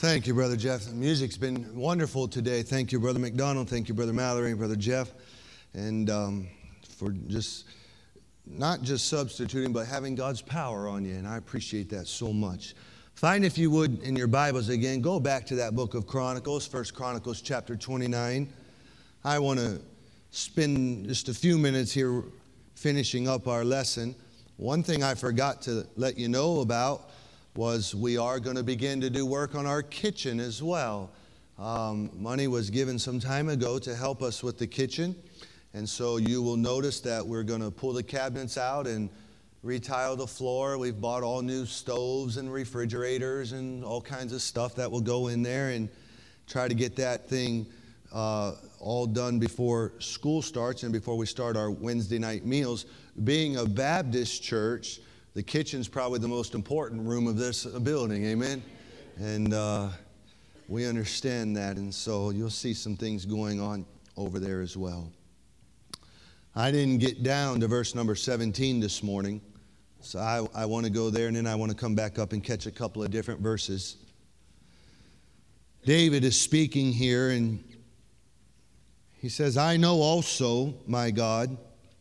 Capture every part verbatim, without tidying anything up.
Thank you, Brother Jeff. The music's been wonderful today. Thank you, Brother McDonald. Thank you, Brother Mallory, Brother Jeff, and um, for just not just substituting, but having God's power on you, and I appreciate that so much. Find, if you would, in your Bibles again, go back to that book of Chronicles, First Chronicles chapter twenty-nine. I want to spend just a few minutes here finishing up our lesson. One thing I forgot to let you know about was we are going to begin to do work on our kitchen as well. Um, money was given some time ago to help us with the kitchen, and so you will notice that we're going to pull the cabinets out and retile the floor. We've bought all new stoves and refrigerators and all kinds of stuff that will go in there, and try to get that thing uh, all done before school starts and before we start our Wednesday night meals. Being a Baptist church, the kitchen's probably the most important room of this building, amen? And uh, we understand that, and so you'll see some things going on over there as well. I didn't get down to verse number seventeen this morning, so I, I want to go there, and then I want to come back up and catch a couple of different verses. David is speaking here, and he says, I know also, my God,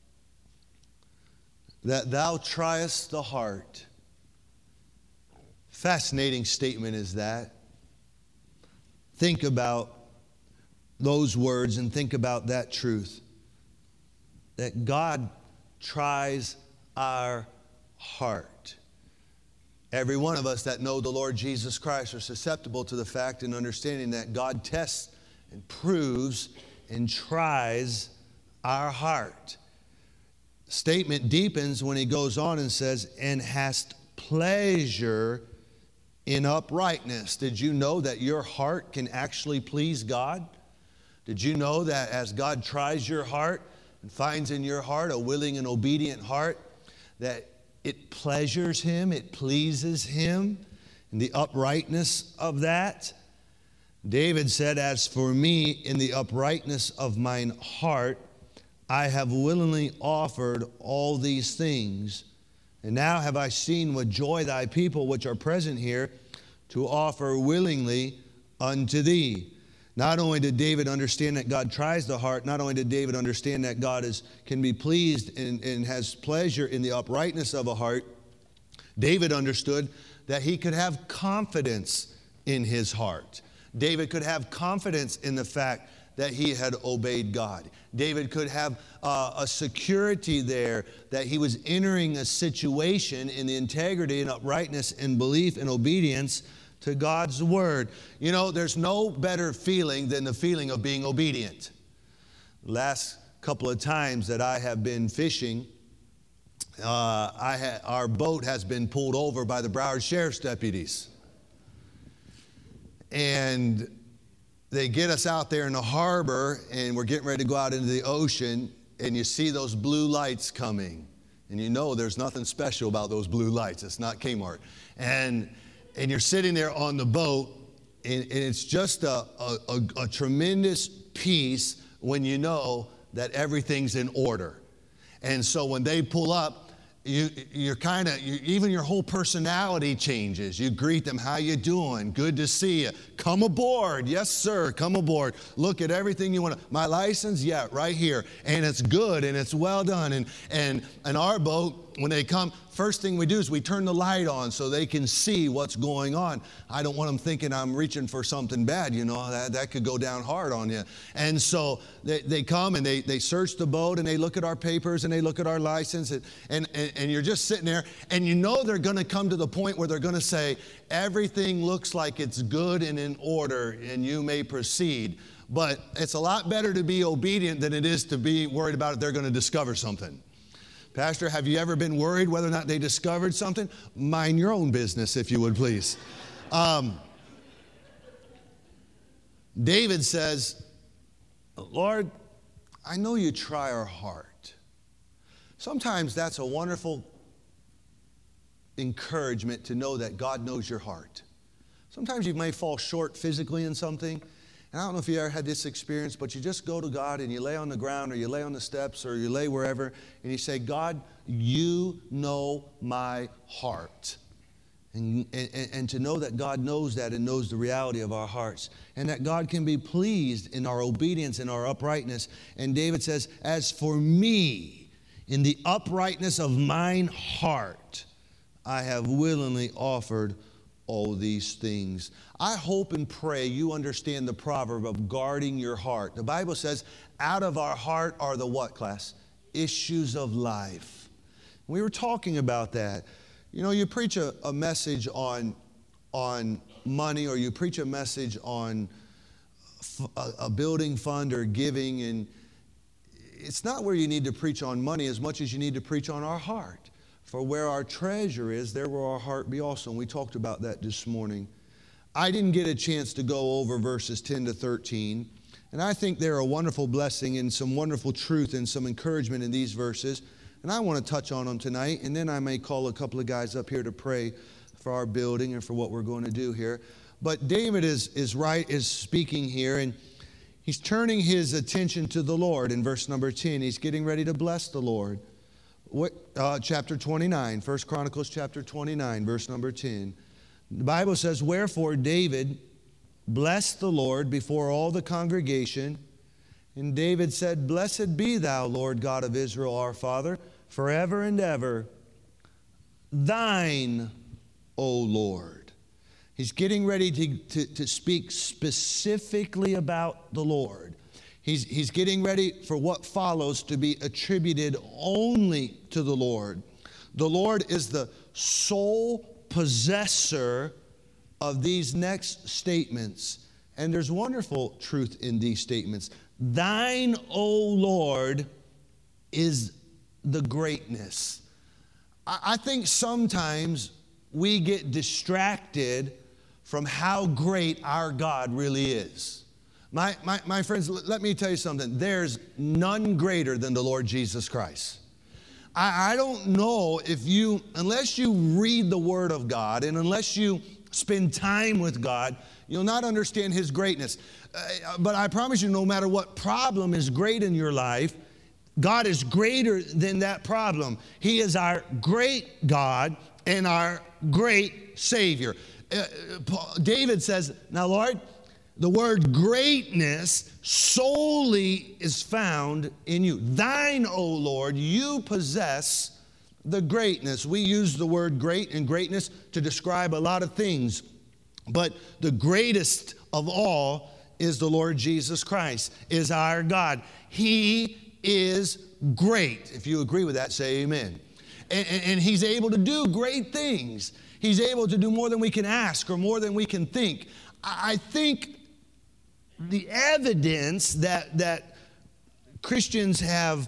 that thou triest the heart. Fascinating statement is that. Think about those words and think about that truth. That God tries our heart. Every one of us that know the Lord Jesus Christ are susceptible to the fact and understanding that God tests and proves and tries our heart. Statement deepens when he goes on and says, and hast pleasure in uprightness. Did you know that your heart can actually please God? Did you know that as God tries your heart and finds in your heart a willing and obedient heart, that it pleasures him, it pleases him, in the uprightness of that? David said, as for me, in the uprightness of mine heart, I have willingly offered all these things, and now have I seen with joy thy people which are present here to offer willingly unto thee. Not only did David understand that God tries the heart, not only did David understand that God is can be pleased and, and has pleasure in the uprightness of a heart, David understood that he could have confidence in his heart. David could have confidence in the fact that he had obeyed God. David could have uh, a security there that he was entering a situation in the integrity and uprightness and belief and obedience to God's word. You know, there's no better feeling than the feeling of being obedient. Last couple of times that I have been fishing, uh, I ha- our boat has been pulled over by the Broward Sheriff's deputies. And they get us out there in the harbor, and we're getting ready to go out into the ocean, and you see those blue lights coming. And you know there's nothing special about those blue lights. It's not Kmart. And and you're sitting there on the boat, and, and it's just a, a, a, a tremendous peace when you know that everything's in order. And so when they pull up, You, you're kind of, you, even your whole personality changes. You greet them, how you doing? Good to see you. Come aboard. Yes, sir, come aboard. Look at everything you want to. My license? Yeah, right here. And it's good and it's well done. And, and, and our boat, when they come, first thing we do is we turn the light on so they can see what's going on. I don't want them thinking I'm reaching for something bad, you know, that, that could go down hard on you. And so they, they come and they, they search the boat and they look at our papers and they look at our license and, and, and, and you're just sitting there and you know they're going to come to the point where they're going to say, everything looks like it's good and in order and you may proceed. But it's a lot better to be obedient than it is to be worried about if they're going to discover something. Pastor, have you ever been worried whether or not they discovered something? Mind your own business, if you would, please. Um, David says, Lord, I know you try our heart. Sometimes that's a wonderful encouragement to know that God knows your heart. Sometimes you may fall short physically in something. And I don't know if you ever had this experience, but you just go to God and you lay on the ground or you lay on the steps or you lay wherever and you say, God, you know my heart. And, and, and to know that God knows that and knows the reality of our hearts, and that God can be pleased in our obedience and our uprightness. And David says, as for me, in the uprightness of mine heart, I have willingly offered all these things. I hope and pray you understand the proverb of guarding your heart. The Bible says, out of our heart are the what, class? Issues of life. We were talking about that. You know, you preach a, a message on, on money, or you preach a message on f- a, a building fund or giving, and it's not where you need to preach on money as much as you need to preach on our heart. For where our treasure is, there will our heart be also. And we talked about that this morning. I didn't get a chance to go over verses ten to thirteen, and I think they're a wonderful blessing and some wonderful truth and some encouragement in these verses. And I want to touch on them tonight, and then I may call a couple of guys up here to pray for our building and for what we're going to do here. But David is, is right, is speaking here, and he's turning his attention to the Lord in verse number ten. He's getting ready to bless the Lord. What, uh, chapter twenty-nine, First Chronicles chapter twenty-nine, verse number ten. The Bible says, wherefore David blessed the Lord before all the congregation. And David said, blessed be thou, Lord God of Israel, our Father, forever and ever. Thine, O Lord. He's getting ready to, to, to speak specifically about the Lord. He's, he's getting ready for what follows to be attributed only to the Lord. The Lord is the sole possessor of these next statements. And there's wonderful truth in these statements. Thine, O Lord, is the greatness. I think sometimes we get distracted from how great our God really is. My, my, my friends, let me tell you something. There's none greater than the Lord Jesus Christ. I, I don't know if you, unless you read the Word of God and unless you spend time with God, you'll not understand His greatness. Uh, but I promise you, no matter what problem is great in your life, God is greater than that problem. He is our great God and our great Savior. Uh, Paul, David says, now Lord, the word greatness solely is found in you. Thine, O Lord, you possess the greatness. We use the word great and greatness to describe a lot of things, but the greatest of all is the Lord Jesus Christ, is our God. He is great. If you agree with that, say amen. And, and, and He's able to do great things. He's able to do more than we can ask or more than we can think. I think the evidence that, that Christians have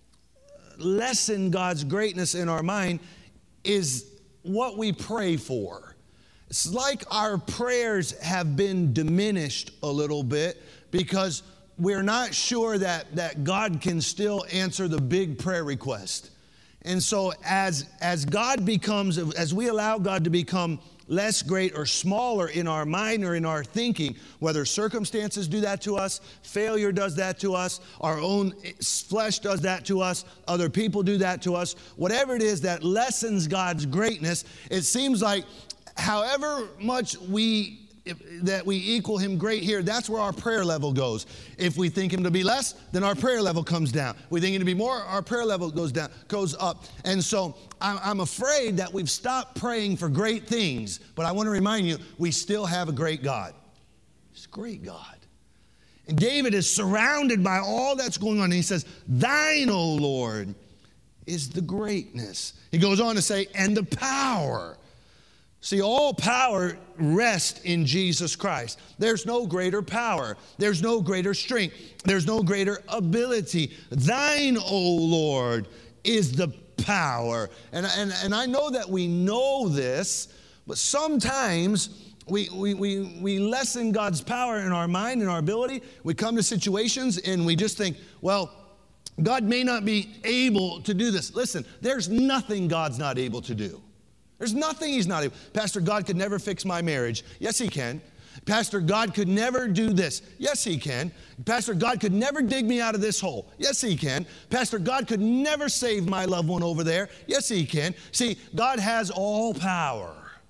lessened God's greatness in our mind is what we pray for. It's like our prayers have been diminished a little bit because we're not sure that, that God can still answer the big prayer request. And so as, as God becomes, as we allow God to become less great or smaller in our mind or in our thinking, whether circumstances do that to us, failure does that to us, our own flesh does that to us, other people do that to us, whatever it is that lessens God's greatness, it seems like however much we If, that we equal Him great here, that's where our prayer level goes. If we think Him to be less, then our prayer level comes down. We think Him to be more, our prayer level goes down, goes up. And so I'm, I'm afraid that we've stopped praying for great things. But I want to remind you, we still have a great God. He's a great God. And David is surrounded by all that's going on. And he says, thine, O Lord, is the greatness. He goes on to say, and the power. See, all power rests in Jesus Christ. There's no greater power. There's no greater strength. There's no greater ability. Thine, O Lord, is the power. And, and, and I know that we know this, but sometimes we, we, we, we lessen God's power in our mind and our ability. We come to situations and we just think, well, God may not be able to do this. Listen, there's nothing God's not able to do. There's nothing He's not able. Pastor, God could never fix my marriage. Yes, He can. Pastor, God could never do this. Yes, He can. Pastor, God could never dig me out of this hole. Yes, He can. Pastor, God could never save my loved one over there. Yes, He can. See, God has all power.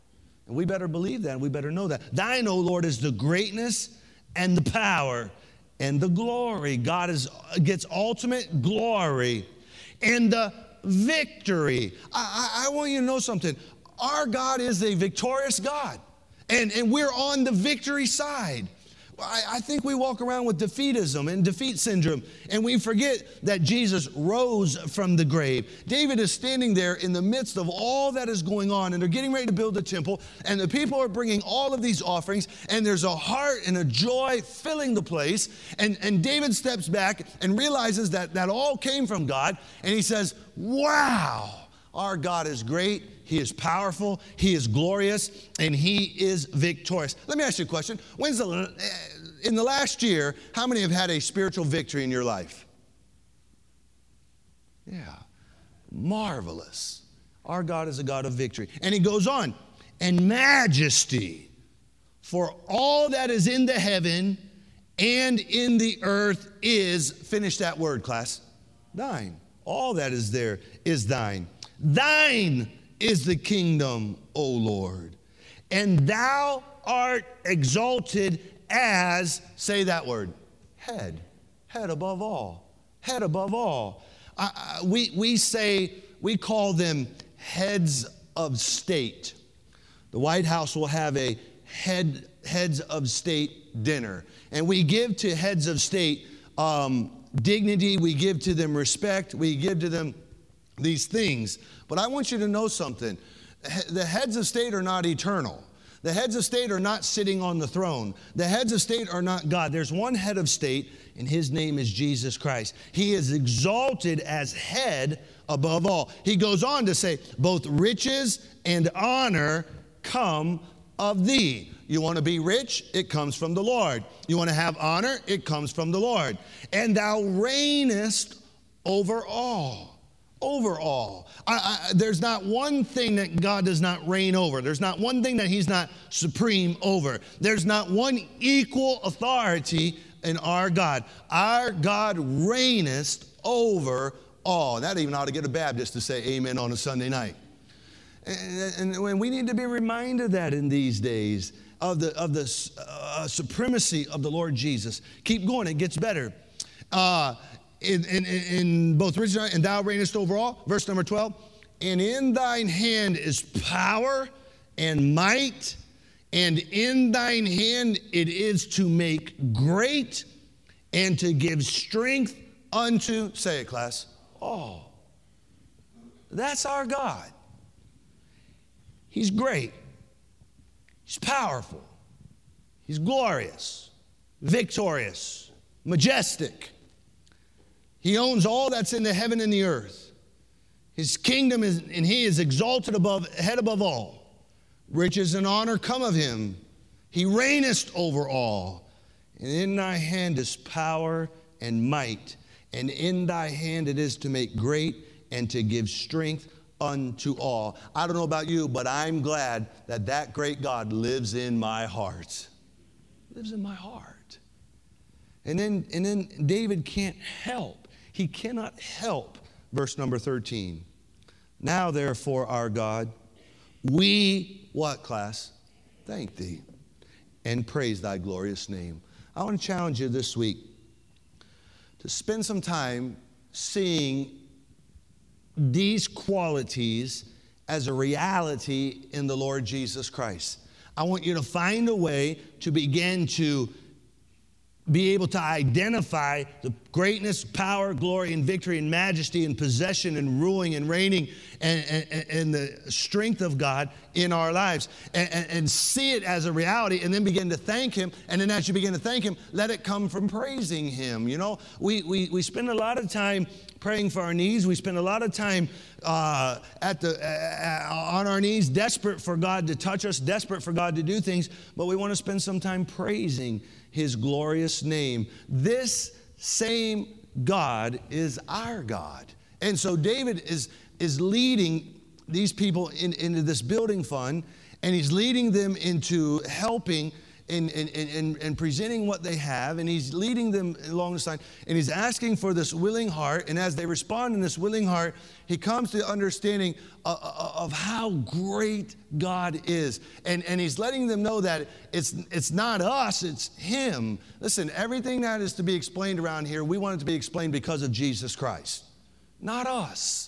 And we better believe that, and we better know that. Thine, O Lord, is the greatness and the power and the glory. God is, gets ultimate glory and the victory. I, I, I want you to know something. Our God is a victorious God, and, and we're on the victory side. I, I think we walk around with defeatism and defeat syndrome, and we forget that Jesus rose from the grave. David is standing there in the midst of all that is going on, and they're getting ready to build the temple, and the people are bringing all of these offerings, and there's a heart and a joy filling the place, and, and David steps back and realizes that that all came from God, and he says, wow, our God is great. He is powerful, He is glorious, and He is victorious. Let me ask you a question. When's the, in the last year, how many have had a spiritual victory in your life? Yeah, marvelous. Our God is a God of victory. And he goes on, and majesty for all that is in the heaven and in the earth is, finish that word, class, thine. All that is there is thine. Thine is the kingdom, O Lord, and thou art exalted as, say that word, head, head above all, head above all. Uh, we, we say, we call them heads of state. The White House will have a head, heads of state dinner, and we give to heads of state um, dignity, we give to them respect, we give to them these things. But I want you to know something. The heads of state are not eternal. The heads of state are not sitting on the throne. The heads of state are not God. There's one head of state, and his name is Jesus Christ. He is exalted as head above all. He goes on to say, both riches and honor come of thee. You want to be rich? It comes from the Lord. You want to have honor? It comes from the Lord. And thou reignest over all. Over all. I, I, there's not one thing that God does not reign over. There's not one thing that He's not supreme over. There's not one equal authority in our God. Our God reigneth over all. That even ought to get a Baptist to say amen on a Sunday night. And, and we need to be reminded of that in these days, of the, of the uh, supremacy of the Lord Jesus. Keep going, it gets better. Uh, In, in, in both riches and thou reignest over all. Verse number twelve. And in thine hand is power and might, and in thine hand it is to make great and to give strength unto, say it, class, all. That's our God. He's great. He's powerful. He's glorious, victorious, majestic. He owns all that's in the heaven and the earth. His kingdom is, and he is exalted above, head above all. Riches and honor come of him. He reigneth over all. And in thy hand is power and might. And in thy hand it is to make great and to give strength unto all. I don't know about you, but I'm glad that that great God lives in my heart. Lives in my heart. And then, and then David can't help. He cannot help, verse number thirteen. Now, therefore, our God, we, what, class? Thank thee and praise thy glorious name. I want to challenge you this week to spend some time seeing these qualities as a reality in the Lord Jesus Christ. I want you to find a way to begin to be able to identify the greatness, power, glory, and victory, and majesty, and possession, and ruling, and reigning, and, and, and the strength of God in our lives, and, and, and see it as a reality, and then begin to thank Him. And then as you begin to thank Him, let it come from praising Him. You know, we, we, we spend a lot of time praying for our needs. We spend a lot of time uh, at the uh, on our knees, desperate for God to touch us, desperate for God to do things, but we want to spend some time praising His glorious name. This same God is our God. And so David is, is leading these people in, into this building fund, and he's leading them into helping and, and, and, and presenting what they have, and he's leading them along the side, and he's asking for this willing heart, and as they respond in this willing heart, he comes to understanding of, of how great God is. And, and he's letting them know that it's, it's not us, it's him. Listen, everything that is to be explained around here, we want it to be explained because of Jesus Christ, not us.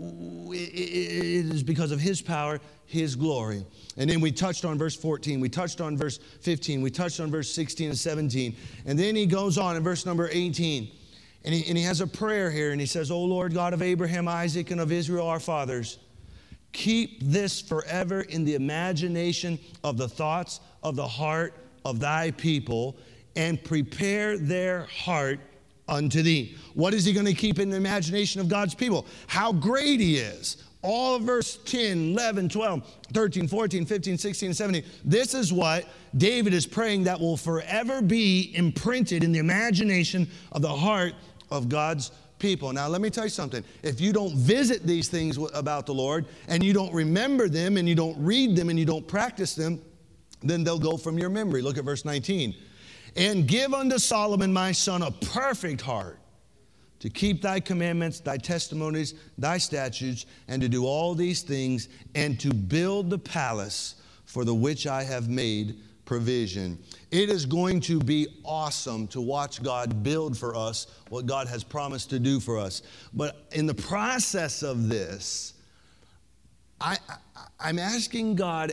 It is because of his power, his glory. And then we touched on verse fourteen, we touched on verse fifteen, we touched on verse sixteen and seventeen. And then he goes on in verse number eighteen, and he, and he has a prayer here, and he says, O Lord God of Abraham, Isaac, and of Israel our fathers, keep this forever in the imagination of the thoughts of the heart of thy people, and prepare their heart unto thee. What is he going to keep in the imagination of God's people? How great he is. All of verse ten, eleven, twelve, thirteen, fourteen, fifteen, sixteen, seventeen. This is what David is praying that will forever be imprinted in the imagination of the heart of God's people. Now, let me tell you something. If you don't visit these things about the Lord, and you don't remember them, and you don't read them, and you don't practice them, then they'll go from your memory. Look at verse nineteen. And give unto Solomon my son a perfect heart, to keep thy commandments, thy testimonies, thy statutes, and to do all these things, and to build the palace for the which I have made provision. It is going to be awesome to watch God build for us what God has promised to do for us. But in the process of this, I, I, I'm asking God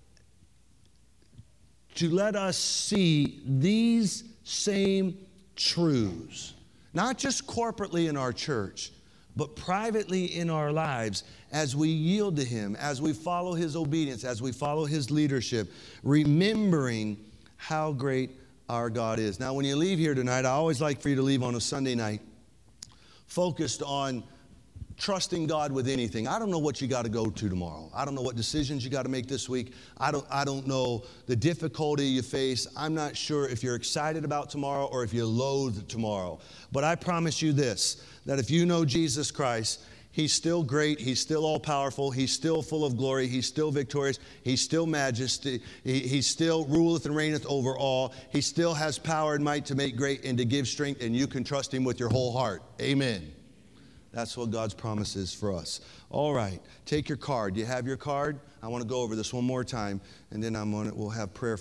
to let us see these same truths, not just corporately in our church, but privately in our lives as we yield to him, as we follow his obedience, as we follow his leadership, remembering how great our God is. Now, when you leave here tonight, I always like for you to leave on a Sunday night focused on trusting God with anything. I don't know what you got to go to tomorrow. I don't know what decisions you got to make this week. I don't, I don't know the difficulty you face. I'm not sure if you're excited about tomorrow or if you loathe tomorrow. But I promise you this, that if you know Jesus Christ, he's still great. He's still all-powerful. He's still full of glory. He's still victorious. He's still majesty. He, he still ruleth and reigneth over all. He still has power and might to make great and to give strength, and you can trust him with your whole heart. Amen. That's what God's promise is for us. All right, take your card. Do you have your card? I want to go over this one more time, and then I'm on it. We'll have prayer.